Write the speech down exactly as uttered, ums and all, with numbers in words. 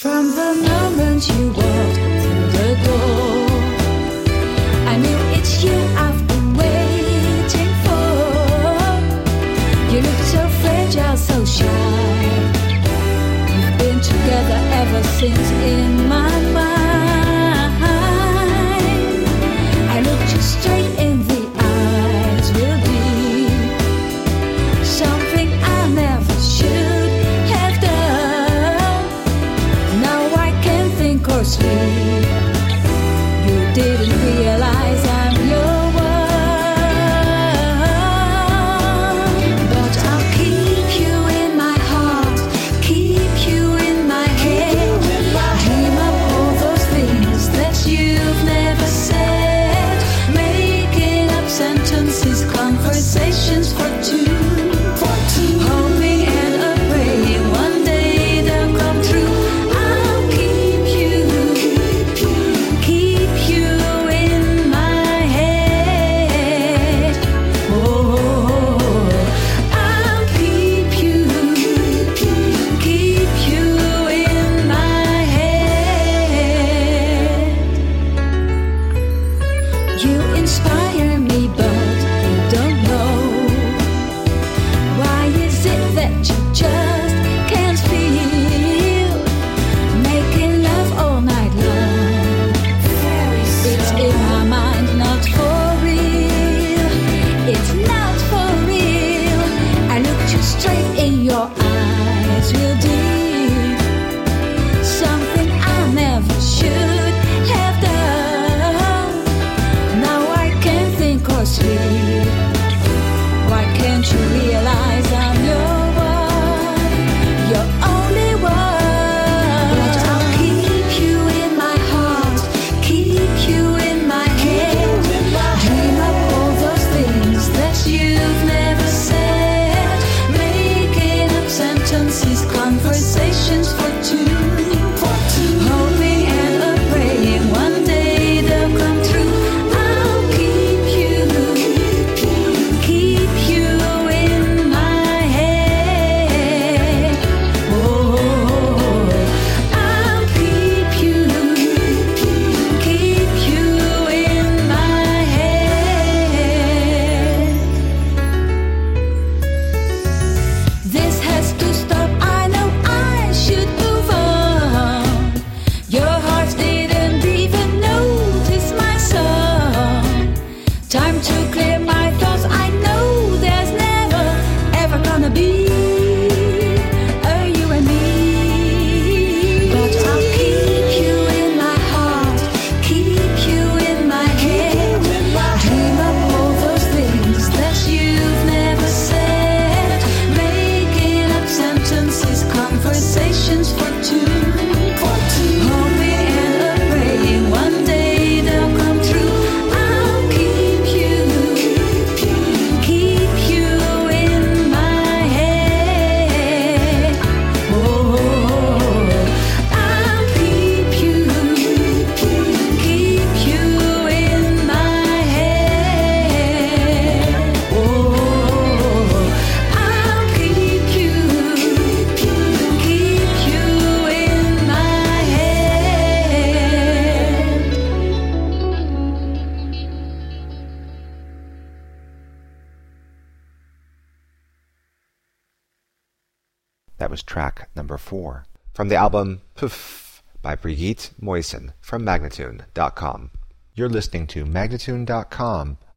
From the moment you walked through the door, I knew it's you I've been waiting for. You look so fragile, so shy. We've been together ever since in my mind. I looked you straight in the eyes, will be something I never should have done. Now I can't think or sleep. You didn't realize I'm your one. But I'll keep you in my heart, keep you in my head. Dream up all those things that you've never said. Making up sentences, conversations for two. Hoping and a praying one day they'll come true. I'll keep you, keep you in my head. Oh, I'll keep you, keep you in my head. You inspire me, but you don't know. Why is it that you just can't feel? Making love all night long. It's in my mind, not for real. It's not for real. I looked you straight in your eyes, real deep. Something I never should have done. Now I can't think or sleep. Why can't you realize I'm your one, your only one? But I'll keep you in my heart, keep you in my head. Dream up all those things that you've never said. Making up sentences, conversations for two. Hoping and a praying one day they'll come true. I'll keep you, keep you in my head. Oh, I'll keep you, keep you in my head. This has to stop. I know I should move on. Your heart didn't even notice my song. Time to clear my thoughts. I know there's never ever gonna be a you and me. But I'll keep you in my heart, keep you in my head. Dream up all those things that you've never said. Making up sentences, conversations for two. Hoping and a praying one day they'll come true. I'll keep you, keep you in my head. Oh, I'll keep you, keep you in my head. Oh, I'll keep you, keep you in my head. That was track number four from the album Poof by Brigitte Moysen from Magnatune dot com. You're listening to Magnatune dot com